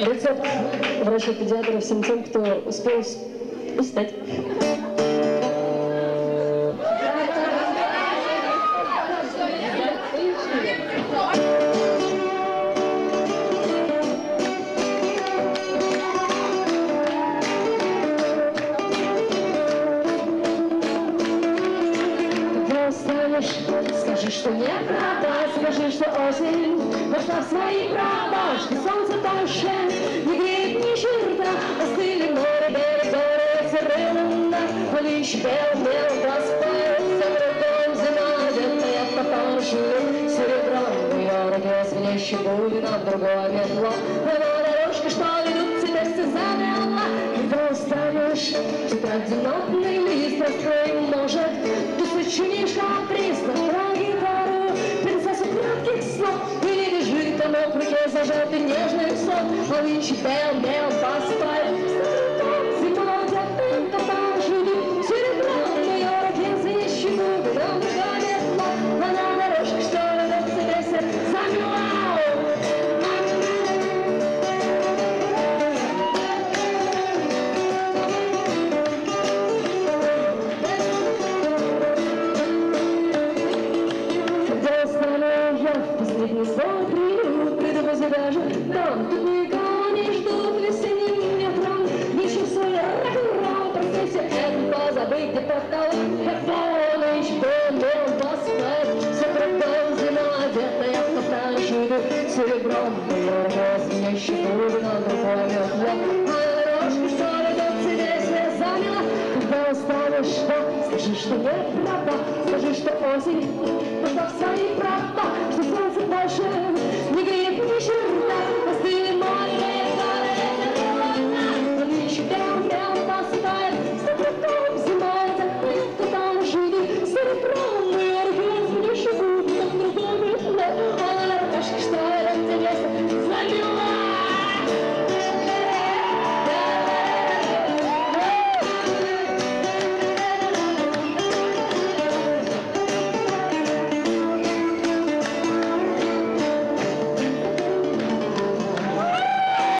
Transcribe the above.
Рецепт врача-педиатра всем тем, кто успел устать. Скажи, что неправда, скажи, что осень вошла в свои права, что солнце больше не греет ни черта, остыли море, берег, горы, сырые луна, полищ бел проспает, за кругом зима, одетая в папашу, серебром ее руке звенящий бубен, а в другое метло, но дорожка, что ведут тебя замерла, когда устанешь, тетрадь одинокий лист раскроем может, ты сочинишь каприсно про гитару, принцессу кратких снов, и лежит она в руке зажатый нежный сон, а нынче бел поспает, зима одетым папашу, серебром в ее руке звенящий бубен, а в другое метло, она дорожка, что ведут тебя замерла. Последний сон предвозе даже там, тут никого не ждут весенним ветром, ничего свой рок-н-ролл в процессе это позабыть не потолок, полночь был поспать, все кругом зима, одетая в парашюты, серебром ее звенящий бубен, а другое метло, а дорожку, что ведет тебе слезами, когда устанешь, скажи, что неправда, скажи, что осень пошла в свои права, что